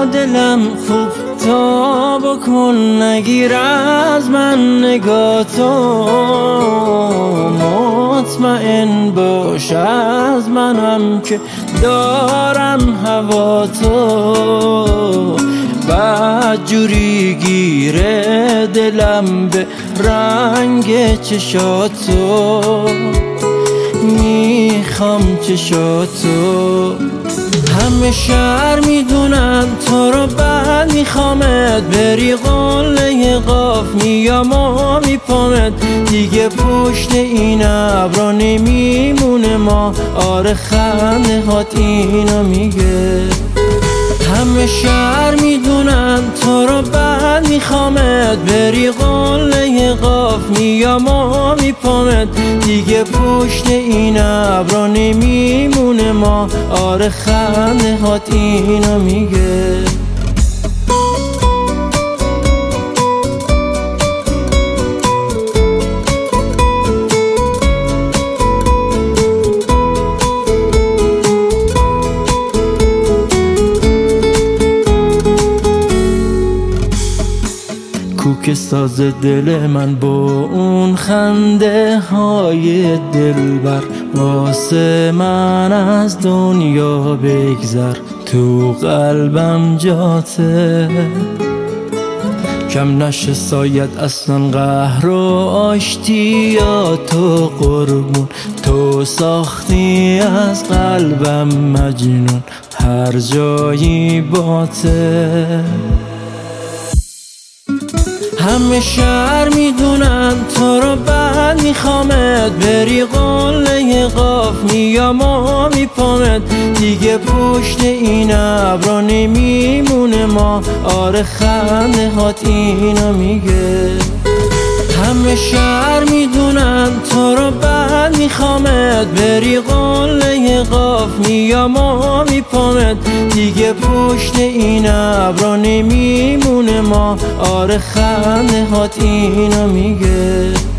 دلم خوب تا بکن، نگیر از من نگاه تو، مطمئن باش از منم که دارم هوا تو. بدجوری گیره دلم به رنگ چشاتو، میخوام چشاتو. همه شهر میدونن تو رو بد میخوامت، بری قله قاف میام و میپامت، دیگه پشت این ابرا نمیمونه ما. آره خنده هات اینو میگه. همه شهر میدونن تو رو بد میخوامت، بری قله قاف میام و میپامت، دیگه پشت این ابرا نمیمونه ما. آره خنده هات اینو میگه. کوک ساز دل من با اون خنده های دلبر، واسه من از دنیا بگذر، تو قلبم جاته. کم نشه سایت اصلا قهر و آشتیاتو قربون، تو ساختی از قلبم مجنون، هر جایی باته. همه شهر میدونن تو رو بد میخوامت، بری قله قاف میام و میپامت، دیگه پشت این ابرا نمیمونه ما. آره خنده هات اینو میگه. همه شهر میدونن تو رو بد میخوامت، بری قله قاف میام و میپامت، دیگه پشت این ابرا نمیمونه ما. آره خنده هات اینو میگه.